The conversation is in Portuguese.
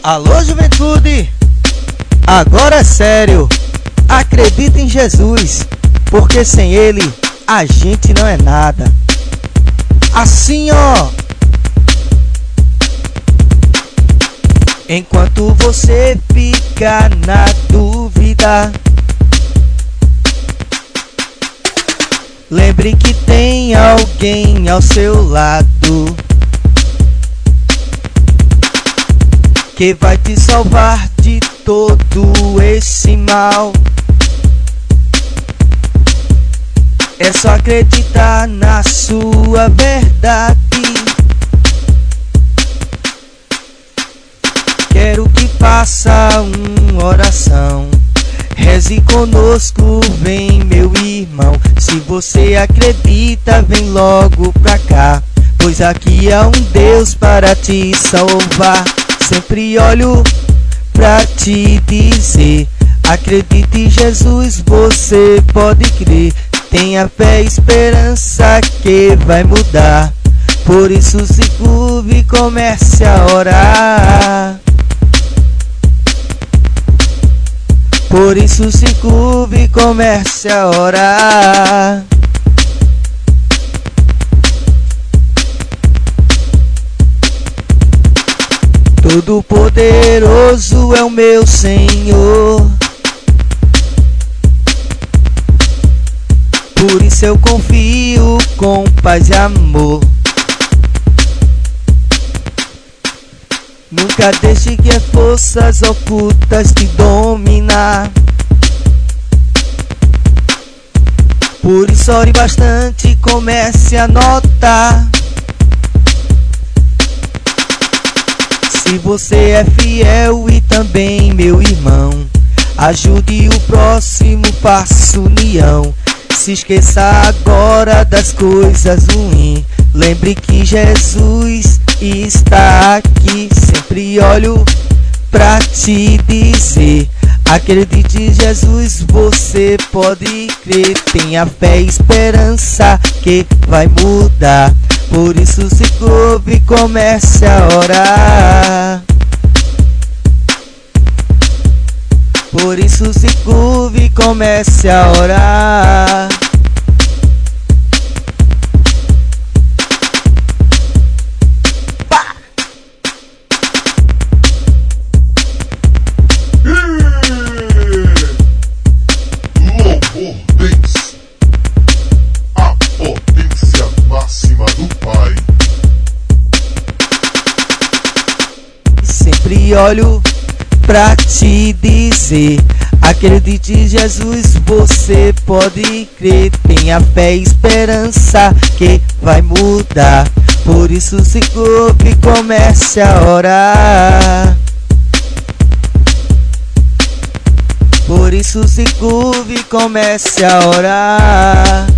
Alô, juventude, agora é sério. Acredita em Jesus, porque sem Ele a gente não é nada. Assim, ó. Enquanto você fica na dúvida, lembre que tem alguém ao seu lado que vai te salvar de todo esse mal. É só acreditar na sua verdade. Quero que faça uma oração. Reze conosco, vem meu irmão. Se você acredita, vem logo pra cá, pois aqui há um Deus para te salvar. Sempre olho pra te dizer: acredite em Jesus, você pode crer. Tenha fé e esperança que vai mudar. Por isso se curve e comece a orar. Por isso se curve e comece a orar. Todo-Poderoso é o meu Senhor, por isso eu confio com paz e amor. Nunca deixe que as forças ocultas te dominar. Por isso ore bastante e comece a notar. Se você é fiel e também meu irmão, ajude o próximo, faça união. Se esqueça agora das coisas ruins. Lembre que Jesus está aqui. Sempre olho pra te dizer: acredite em Jesus, você pode crer. Tenha fé e esperança que vai mudar. Por isso se curve e comece a orar. Por isso se curve e comece a orar. Louvor Dance, a potência máxima do Pai. Sempre olho pra te dizer: acredite em Jesus, você pode crer. Tenha fé e esperança que vai mudar. Por isso se curve e comece a orar. Por isso se curve e comece a orar.